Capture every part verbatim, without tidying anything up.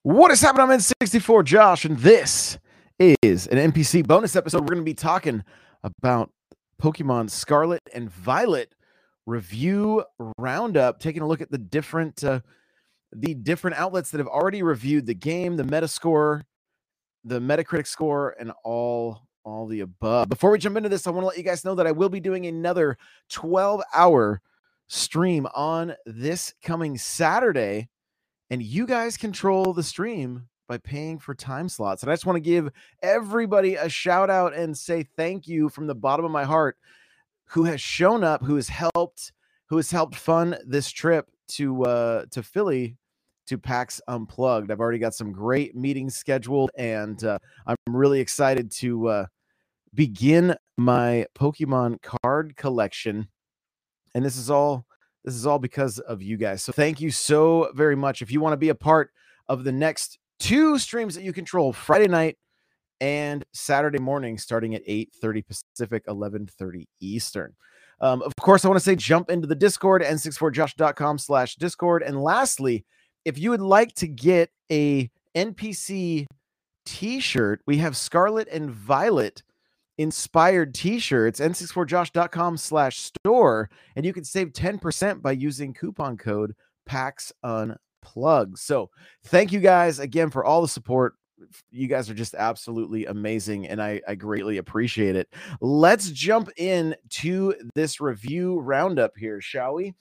What is happening? I'm N sixty-four Josh, and this is an N P C bonus episode. We're going to be talking about Pokemon Scarlet and Violet review roundup, taking a look at the different uh, the different outlets that have already reviewed the game, the Metascore, the Metacritic score, and all all the above. Before we jump into this, I want to let you guys know that I will be doing another twelve hour stream on this coming Saturday. And you guys control the stream by paying for time slots. And I just want to give everybody a shout out and say thank you from the bottom of my heart who has shown up, who has helped, who has helped fund this trip to uh, to Philly to PAX Unplugged. I've already got some great meetings scheduled, and uh, I'm really excited to uh, begin my Pokemon card collection. And this is all This is all because of you guys. So thank you so very much. If you want to be a part of the next two streams that you control, Friday night and Saturday morning, starting at eight thirty Pacific, eleven thirty Eastern. Um, of course, I want to say jump into the Discord, N sixty-four josh dot com slash Discord. And lastly, if you would like to get a N P C t-shirt, we have Scarlet and Violet inspired t-shirts, N sixty-four josh dot com slash store, and you can save ten percent by using coupon code PAX Unplugged. So thank you guys again for all the support. You guys are just absolutely amazing, and I, I greatly appreciate it. Let's jump in to this review roundup here, shall we?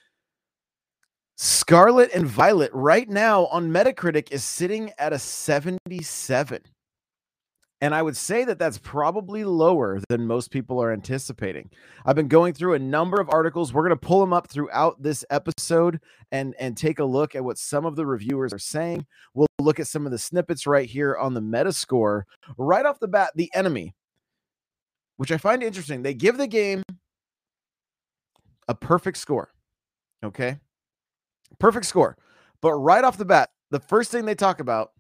Scarlet and Violet right now on Metacritic is sitting at a seventy-seven. And I would say that that's probably lower than most people are anticipating. I've been going through a number of articles. We're going to pull them up throughout this episode and, and take a look at what some of the reviewers are saying. We'll look at some of the snippets right here on the Metascore. Right off the bat, The Enemy, which I find interesting. They give the game a perfect score. Okay? Perfect score. But right off the bat, the first thing they talk about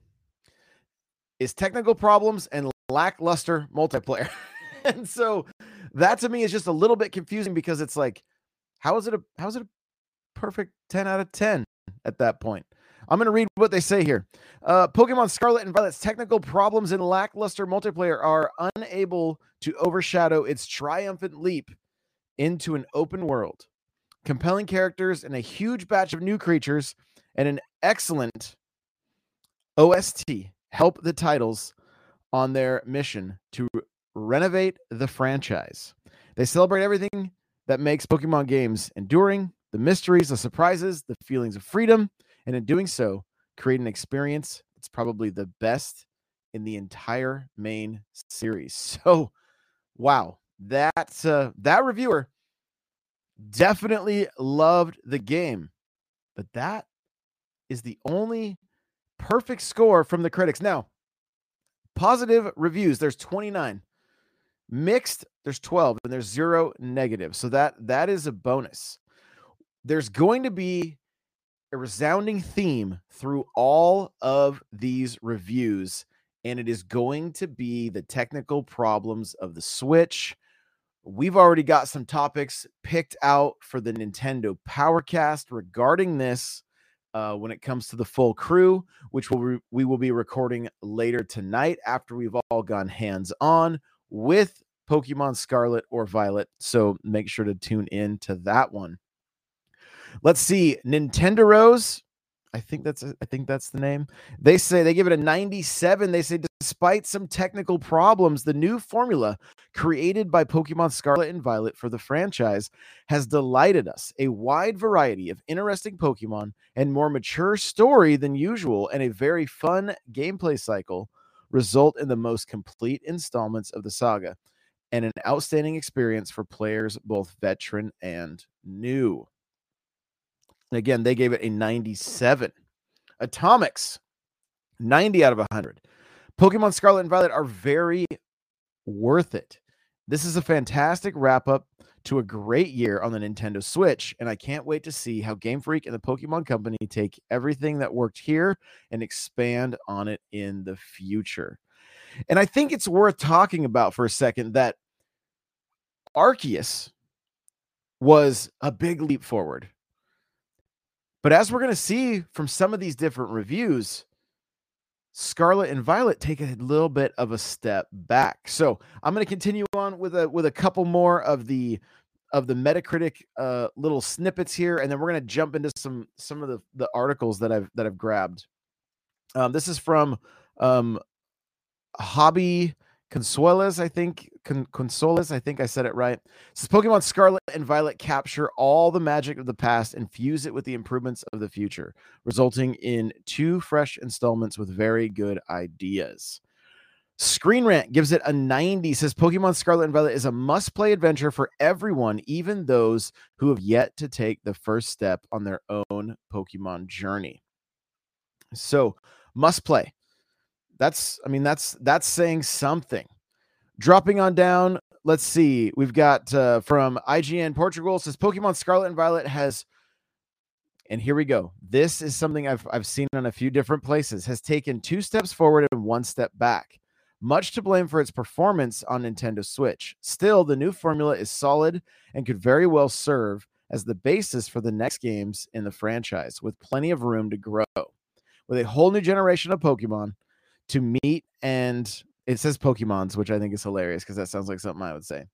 is technical problems and lackluster multiplayer. And so that to me is just a little bit confusing, because it's like, how is it a how is it a perfect ten out of ten at that point? I'm going to read what they say here. Uh, Pokemon Scarlet and Violet's technical problems and lackluster multiplayer are unable to overshadow its triumphant leap into an open world. Compelling characters and a huge batch of new creatures and an excellent O S T help the titles on their mission to renovate the franchise. They celebrate everything that makes Pokemon games enduring, the mysteries, the surprises, the feelings of freedom, and in doing so, create an experience that's probably the best in the entire main series. So, wow, that, uh, that reviewer definitely loved the game, but that is the only perfect score from the critics. Now, positive reviews, there's twenty-nine. Mixed, there's twelve, and there's zero negative. So that that is a bonus. There's going to be a resounding theme through all of these reviews, and it is going to be the technical problems of the Switch. We've already got some topics picked out for the Nintendo Powercast regarding this. Uh, when it comes to the full crew, which we'll re- we will be recording later tonight after we've all gone hands-on with Pokemon Scarlet or Violet. So make sure to tune in to that one. Let's see. Nintendo Rose, I think that's I think that's the name. They say they give it a ninety-seven. They say despite some technical problems, the new formula created by Pokemon Scarlet and Violet for the franchise has delighted us. A wide variety of interesting Pokemon and more mature story than usual, and a very fun gameplay cycle result in the most complete installments of the saga and an outstanding experience for players both veteran and new. And again, they gave it a ninety-seven. Atomics, ninety out of one hundred. Pokemon Scarlet and Violet are very worth it. This is a fantastic wrap-up to a great year on the Nintendo Switch, and I can't wait to see how Game Freak and the Pokemon Company take everything that worked here and expand on it in the future. And I think it's worth talking about for a second that Arceus was a big leap forward. But as we're going to see from some of these different reviews, Scarlet and Violet take a little bit of a step back. So I'm going to continue on with a with a couple more of the of the Metacritic uh, little snippets here, and then we're going to jump into some some of the the articles that I've that I've grabbed. Um, this is from um, Hobby Consuelas, I think. Con- Consolas, I think I said it right. It says Pokemon Scarlet and Violet capture all the magic of the past and fuse it with the improvements of the future, resulting in two fresh installments with very good ideas. Screen Rant gives it a ninety, says Pokemon Scarlet and Violet is a must-play adventure for everyone, even those who have yet to take the first step on their own Pokemon journey. So, must play. That's, I mean, that's that's saying something. Dropping on down, let's see. We've got uh, from I G N Portugal, says Pokemon Scarlet and Violet has, and here we go. This is something I've I've seen on a few different places, has taken two steps forward and one step back. Much to blame for its performance on Nintendo Switch. Still, the new formula is solid and could very well serve as the basis for the next games in the franchise, with plenty of room to grow. With a whole new generation of Pokemon to meet, and it says Pokemons, which I think is hilarious because that sounds like something I would say.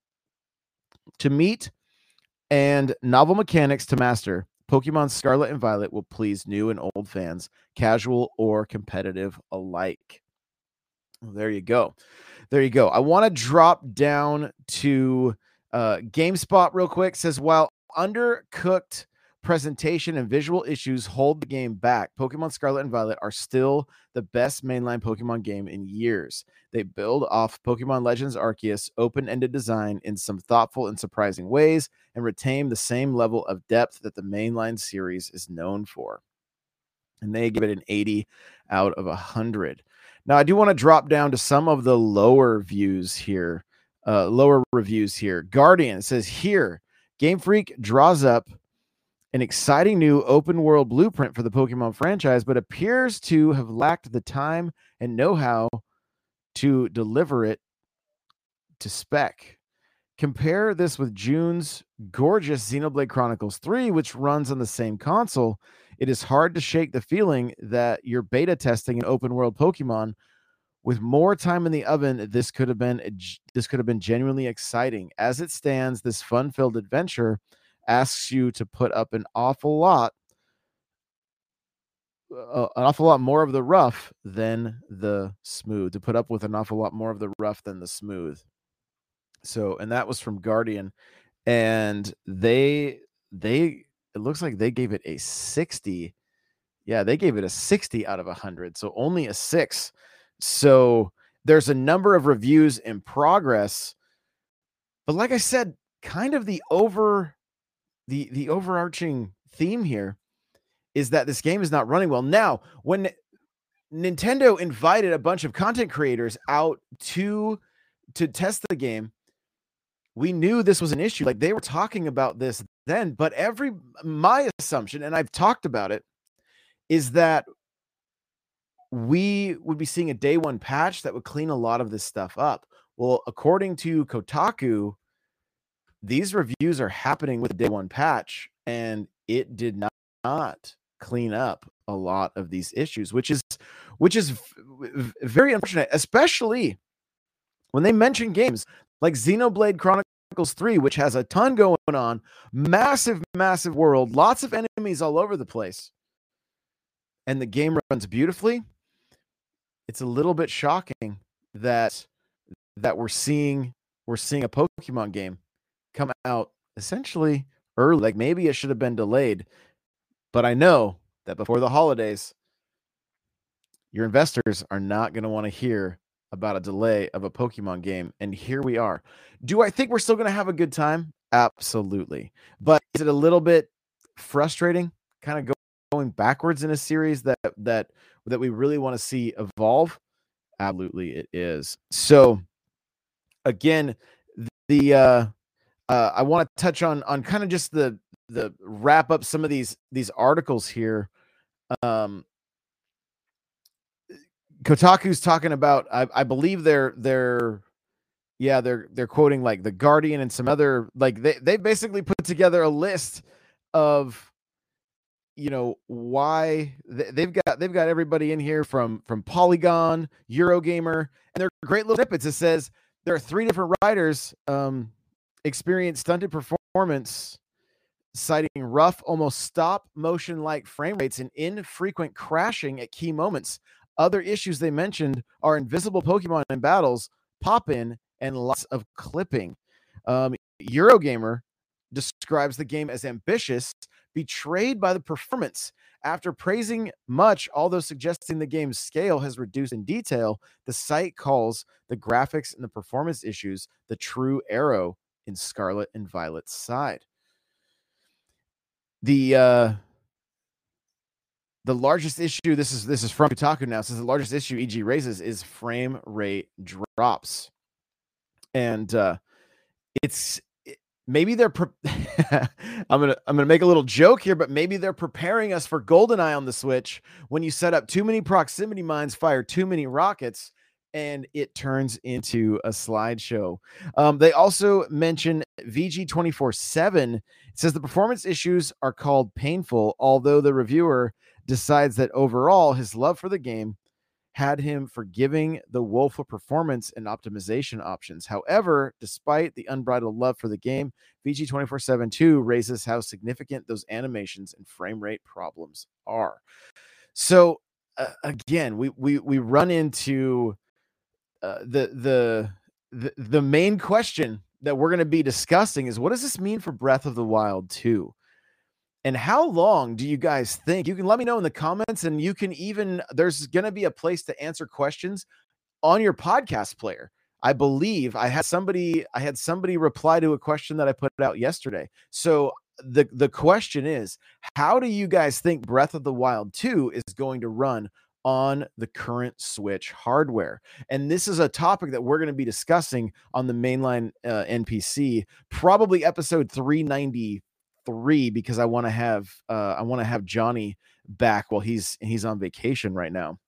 To meet and novel mechanics to master, Pokemon Scarlet and Violet will please new and old fans, casual or competitive alike. Well, there you go. There you go. I want to drop down to uh, GameSpot real quick. It says, while undercooked presentation and visual issues hold the game back, Pokemon Scarlet and Violet are still the best mainline Pokemon game in years. They build off Pokemon Legends Arceus open-ended design in some thoughtful and surprising ways and retain the same level of depth that the mainline series is known for. And they give it an eighty out of one hundred. Now, I do want to drop down to some of the lower views here, uh, lower reviews here. Guardian says, here, Game Freak draws up an exciting new open world blueprint for the Pokemon franchise, but appears to have lacked the time and know-how to deliver it to spec. Compare this with June's gorgeous Xenoblade Chronicles three, which runs on the same console. It is hard to shake the feeling that you're beta testing an open world Pokemon. With more time in the oven, this could have been this could have been genuinely exciting. As it stands, this fun-filled adventure asks you to put up an awful lot, uh, an awful lot more of the rough than the smooth. To put up with an awful lot more of the rough than the smooth. So, and that was from Guardian, and they they it looks like they gave it a sixty. Yeah, they gave it a sixty out of one hundred, so only a six. So there's a number of reviews in progress, but like I said, kind of the over the the overarching theme here is that this game is not running well. Now, when Nintendo invited a bunch of content creators out to to test the game, we knew this was an issue. Like, they were talking about this then, but every my assumption, and I've talked about it, is that we would be seeing a day one patch that would clean a lot of this stuff up. Well, according to Kotaku, these reviews are happening with a day one patch, and it did not, not clean up a lot of these issues, which is which is v- very unfortunate, especially when they mention games like Xenoblade Chronicles three, which has a ton going on, massive, massive world, lots of enemies all over the place, and the game runs beautifully. It's a little bit shocking that that we're seeing we're seeing a Pokemon game come out essentially early. Like, maybe it should have been delayed, but I know that before the holidays, your investors are not going to want to hear about a delay of a Pokemon game, and here we are. Do I think we're still going to have a good time? Absolutely. But is it a little bit frustrating, kind of go, going backwards in a series that that that we really want to see evolve? Absolutely, it is. So, again, the uh, uh, I want to touch on on kind of just the the wrap up some of these these articles here. Um, Kotaku's talking about, I, I believe they're they're yeah they're they're quoting like The Guardian and some other, like they they basically put together a list of, you know, why th- they've got they've got everybody in here from from Polygon, Eurogamer, and they're great little snippets. It says there are three different riders um, experienced stunted performance, citing rough, almost stop motion like frame rates and infrequent crashing at key moments. Other issues they mentioned are invisible Pokemon in battles, pop in, and lots of clipping. Um, Eurogamer describes the game as ambitious, betrayed by the performance. After praising much, although suggesting the game's scale has reduced in detail, the site calls the graphics and the performance issues the true arrow in Scarlet and Violet's side. The uh, the largest issue, this is this is from Kotaku now, says the largest issue E G raises is frame rate drops. And uh, it's maybe they're pre- I'm gonna I'm gonna make a little joke here, but maybe they're preparing us for GoldenEye on the Switch. When you set up too many proximity mines, fire too many rockets, and it turns into a slideshow. Um, they also mention V G twenty-four seven. It says the performance issues are called painful, although the reviewer decides that overall his love for the game had him forgiving the woeful performance and optimization options. However, despite the unbridled love for the game, V G twenty-four seven too raises how significant those animations and frame rate problems are. So uh, again, we we we run into uh, the the the the main question that we're going to be discussing is, what does this mean for Breath of the Wild two? And how long do you guys think? You can let me know in the comments, and you can even, there's going to be a place to answer questions on your podcast player. I believe I had somebody, I had somebody reply to a question that I put out yesterday. So the, the question is, how do you guys think Breath of the Wild two is going to run on the current Switch hardware? And this is a topic that we're going to be discussing on the mainline uh, N P C, probably episode three ninety-three, because I want to have uh, I want to have Johnny back while he's he's on vacation right now.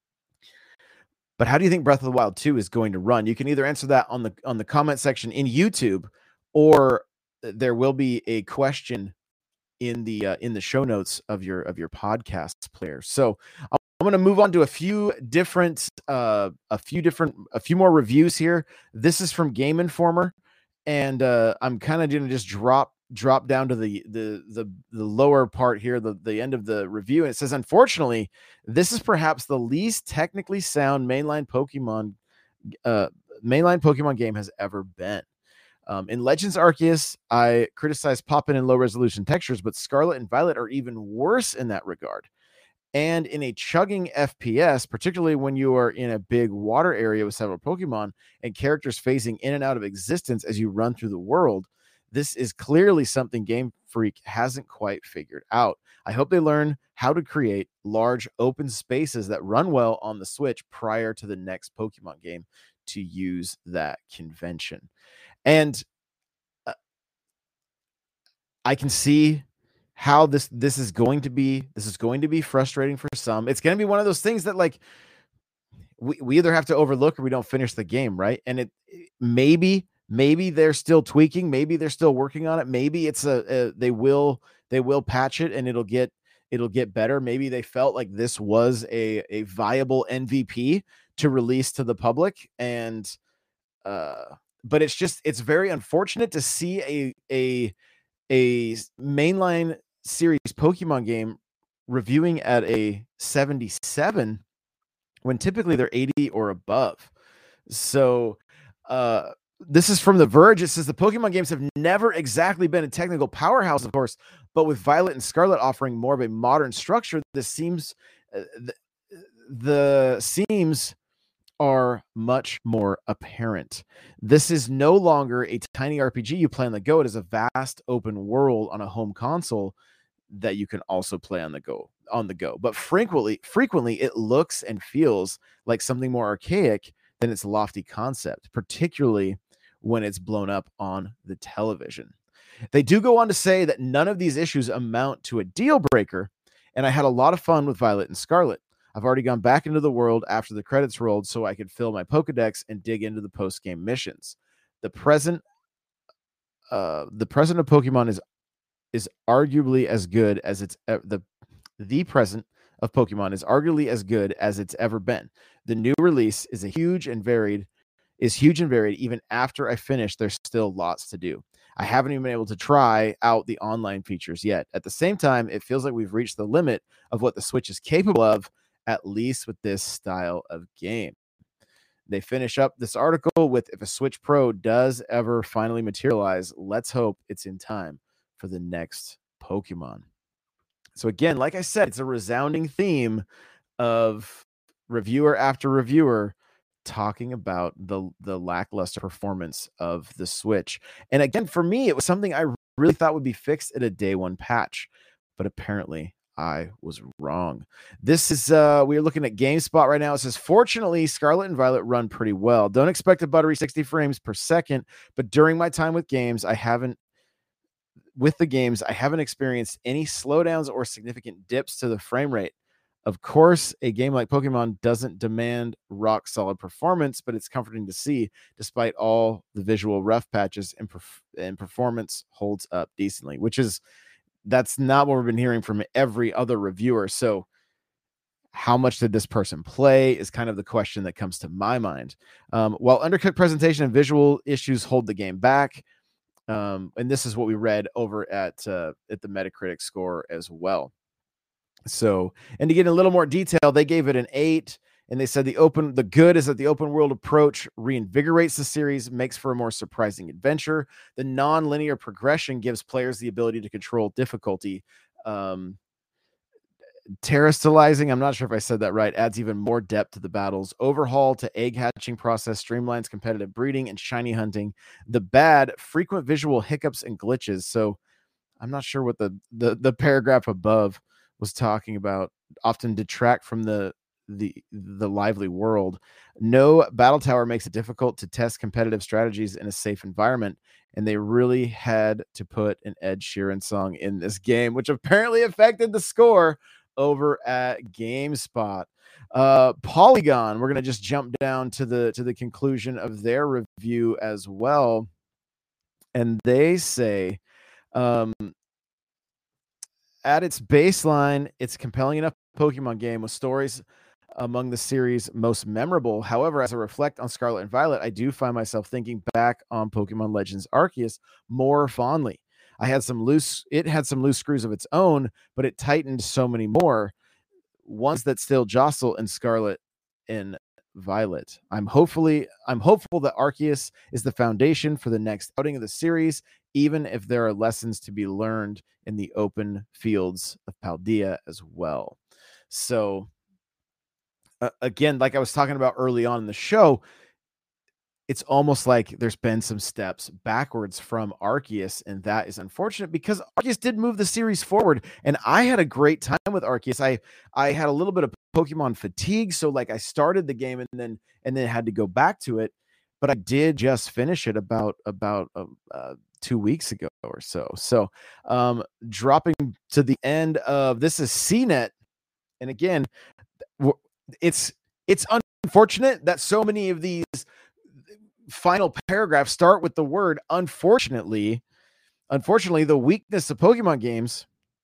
But how do you think Breath of the Wild two is going to run? You can either answer that on the on the comment section in YouTube, or there will be a question in the uh, in the show notes of your of your podcast player. So I'm going to move on to a few different uh, a few different a few more reviews here. This is from Game Informer, and uh, I'm kind of going to just drop drop down to the, the the the lower part here, the the end of the review, and it says, unfortunately, this is perhaps the least technically sound mainline Pokemon uh, mainline Pokemon game has ever been. Um, in Legends Arceus, I criticized pop-in and low-resolution textures, but Scarlet and Violet are even worse in that regard. And in a chugging F P S, particularly when you are in a big water area with several Pokemon and characters phasing in and out of existence as you run through the world, this is clearly something Game Freak hasn't quite figured out. I hope they learn how to create large open spaces that run well on the Switch prior to the next Pokemon game to use that convention. And uh, I can see how this this is going to be this is going to be frustrating for some. It's going to be one of those things that, like, we, we either have to overlook or we don't finish the game, right? And it maybe maybe they're still tweaking, maybe they're still working on it, maybe it's a, a they will they will patch it and it'll get it'll get better. Maybe they felt like this was a a viable M V P to release to the public, and uh but it's just it's very unfortunate to see a a a mainline series Pokemon game reviewing at a seventy-seven when typically they're eighty or above. So uh this is from The Verge. It says the Pokemon games have never exactly been a technical powerhouse, of course, but with Violet and Scarlet offering more of a modern structure, this seems uh, the, the seems are much more apparent. This is no longer a tiny R P G you play on the go. It is a vast open world on a home console that you can also play on the go on the go. But frequently, frequently it looks and feels like something more archaic than its lofty concept, particularly when it's blown up on the television. They do go on to say that none of these issues amount to a deal breaker, and I had a lot of fun with Violet and Scarlet. I've already gone back into the world after the credits rolled so I could fill my Pokedex and dig into the post-game missions. The present uh, the present of Pokemon is is arguably as good as it's uh, the the present of Pokemon is arguably as good as it's ever been. The new release is a huge and varied is huge and varied. Even after I finish, there's still lots to do. I haven't even been able to try out the online features yet. At the same time, it feels like we've reached the limit of what the Switch is capable of, at least with this style of game. They finish up this article with, if a Switch Pro does ever finally materialize, let's hope it's in time for the next Pokemon. So again, like I said, it's a resounding theme of reviewer after reviewer talking about the the lackluster performance of the Switch. And again, for me, it was something I really thought would be fixed at a day one patch, but apparently I was wrong. This is uh we're looking at GameSpot right now. It says, fortunately, Scarlet and Violet run pretty well. Don't expect a buttery sixty frames per second, but during my time with games, I haven't with the games, I haven't experienced any slowdowns or significant dips to the frame rate. Of course, a game like Pokemon doesn't demand rock solid performance, but it's comforting to see, despite all the visual rough patches, and, perf- and performance holds up decently, which is, that's not what we've been hearing from every other reviewer. So how much did this person play is kind of the question that comes to my mind. Um, while undercooked presentation and visual issues hold the game back, um, and this is what we read over at uh, at the Metacritic score as well. So, and to get a little more detail, they gave it an eight, and they said the open, the good is that the open world approach reinvigorates the series, makes for a more surprising adventure. The non-linear progression gives players the ability to control difficulty. Um, Terrestrializing, I'm not sure if I said that right, adds even more depth to the battles. Overhaul to egg hatching process streamlines competitive breeding and shiny hunting. The bad, frequent visual hiccups and glitches. So I'm not sure what the the, the paragraph above was talking about. Often detract from the the the lively world. No battle tower makes it difficult to test competitive strategies in a safe environment, and they really had to put an Ed Sheeran song in this game, which apparently affected the score over at GameSpot. Uh, Polygon, we're gonna just jump down to the to the conclusion of their review as well, and they say, um, at its baseline, it's a compelling enough Pokemon game with stories among the series' most memorable. However, as I reflect on Scarlet and Violet, I do find myself thinking back on Pokemon Legends Arceus more fondly. I had some loose, it had some loose screws of its own, but it tightened so many more, ones that still jostle in Scarlet and Violet. I'm hopefully, I'm hopeful that Arceus is the foundation for the next outing of the series, even if there are lessons to be learned in the open fields of Paldea as well. So, uh, again, like I was talking about early on in the show, it's almost like there's been some steps backwards from Arceus, and that is unfortunate because Arceus did move the series forward, and I had a great time with Arceus. I I had a little bit of Pokemon fatigue, so like I started the game and then and then had to go back to it, but I did just finish it about about uh, uh, two weeks ago or so. So, um, dropping to the end of this is C net, and again, it's it's unfortunate that so many of these final paragraphs start with the word unfortunately. Unfortunately, the weakness of Pokemon games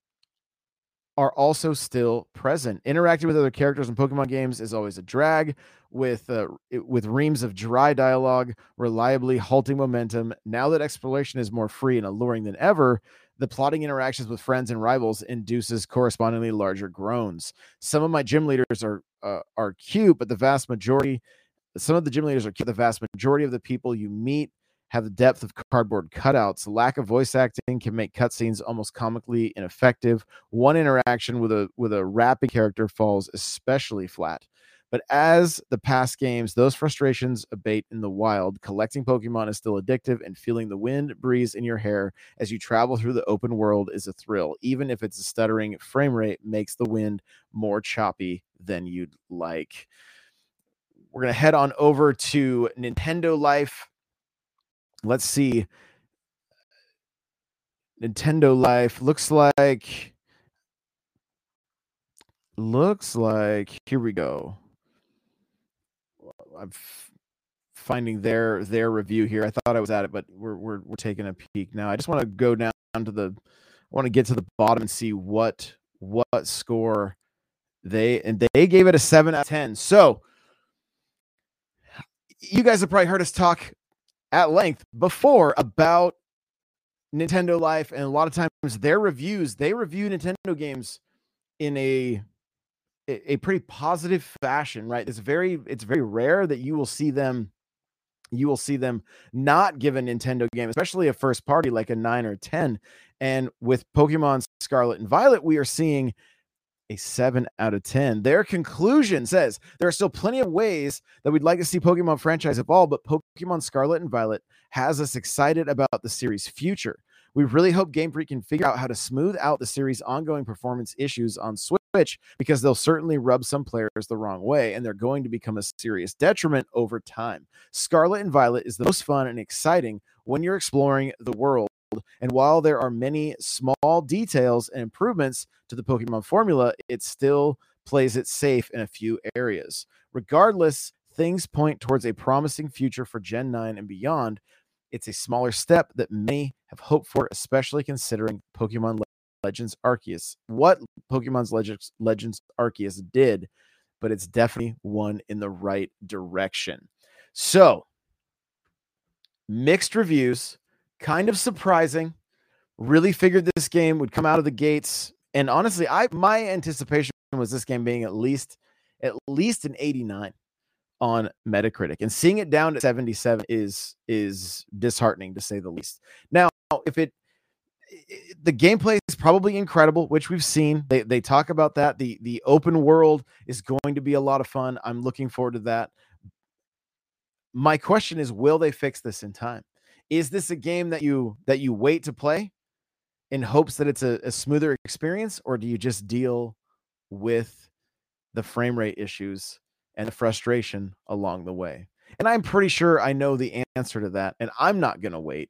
are also still present. Interacting with other characters in Pokemon games is always a drag, with uh, with reams of dry dialogue, reliably halting momentum. Now that exploration is more free and alluring than ever, the plotting interactions with friends and rivals induces correspondingly larger groans. Some of my gym leaders are uh, are cute, but the vast majority, some of the gym leaders are cute. The vast majority of the people you meet have the depth of cardboard cutouts. Lack of voice acting can make cutscenes almost comically ineffective. One interaction with a with a rapping character falls especially flat. But as the past games, those frustrations abate in the wild. Collecting Pokemon is still addictive, and feeling the wind breeze in your hair as you travel through the open world is a thrill, even if it's a stuttering frame rate makes the wind more choppy than you'd like. We're going to head on over to Nintendo Life. Let's see. Nintendo Life looks like looks like here we go. I'm f- finding their their review here. I thought I was at it, but we're we're we're taking a peek now. I just want to go down to the I want to get to the bottom and see what what score they and they gave it a seven out of ten. So you guys have probably heard us talk at length before about Nintendo Life, and a lot of times their reviews, they review Nintendo games in a a pretty positive fashion, right? It's very it's very rare that you will see them you will see them not give a Nintendo game, especially a first party like a nine or ten. And with Pokemon Scarlet and Violet, we are seeing a seven out of ten. Their conclusion says there are still plenty of ways that we'd like to see Pokemon franchise evolve, but Pokemon Scarlet and Violet has us excited about the series' future. We really hope Game Freak can figure out how to smooth out the series' ongoing performance issues on Switch, because they'll certainly rub some players the wrong way, and they're going to become a serious detriment over time. Scarlet and Violet is the most fun and exciting when you're exploring the world. And while there are many small details and improvements to the Pokemon formula, it still plays it safe in a few areas. Regardless, things point towards a promising future for Gen nine and beyond. It's a smaller step that many have hoped for, especially considering Pokemon Legends Arceus, what Pokemon's Legends, Legends Arceus did, but it's definitely one in the right direction. So, mixed reviews, kind of surprising. Really figured this game would come out of the gates, and honestly, I my anticipation was this game being at least at least an eighty-nine on Metacritic, and seeing it down to seventy-seven is is disheartening to say the least. Now, if it, it the gameplay is probably incredible, which we've seen. They they talk about that. The the open world is going to be a lot of fun. I'm looking forward to that. My question is, will they fix this in time? Is this a game that you that you wait to play in hopes that it's a, a smoother experience, or do you just deal with the frame rate issues and the frustration along the way? And I'm pretty sure I know the answer to that, and I'm not going to wait.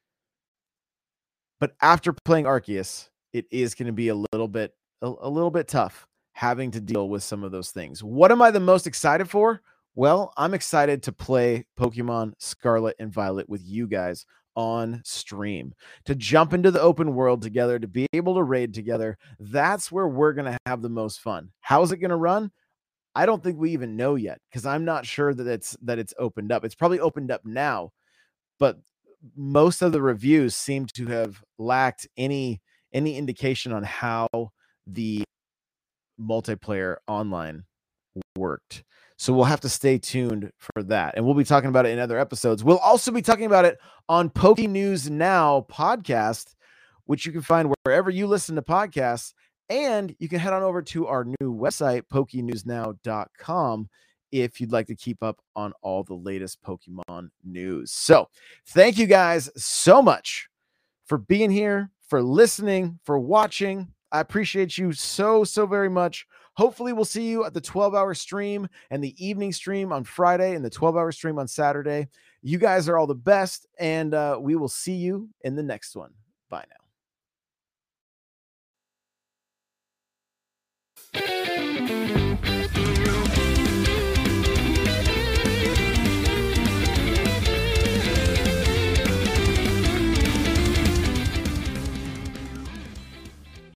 But after playing Arceus, it is going to be a little bit a, a little bit tough having to deal with some of those things. What am I the most excited for? Well, I'm excited to play Pokemon Scarlet and Violet with you guys on stream, to jump into the open world together, to be able to raid together. That's where we're going to have the most fun. How's it going to run? I don't think we even know yet, because I'm not sure that it's that it's opened up. It's probably opened up now, but most of the reviews seem to have lacked any any indication on how the multiplayer online worked. So we'll have to stay tuned for that. And we'll be talking about it in other episodes. We'll also be talking about it on Poke News Now podcast, which you can find wherever you listen to podcasts. And you can head on over to our new website, poke news now dot com, if you'd like to keep up on all the latest Pokemon news. So thank you guys so much for being here, for listening, for watching. I appreciate you so, so very much. Hopefully we'll see you at the twelve hour stream and the evening stream on Friday and the twelve hour stream on Saturday. You guys are all the best, and uh, we will see you in the next one. Bye now.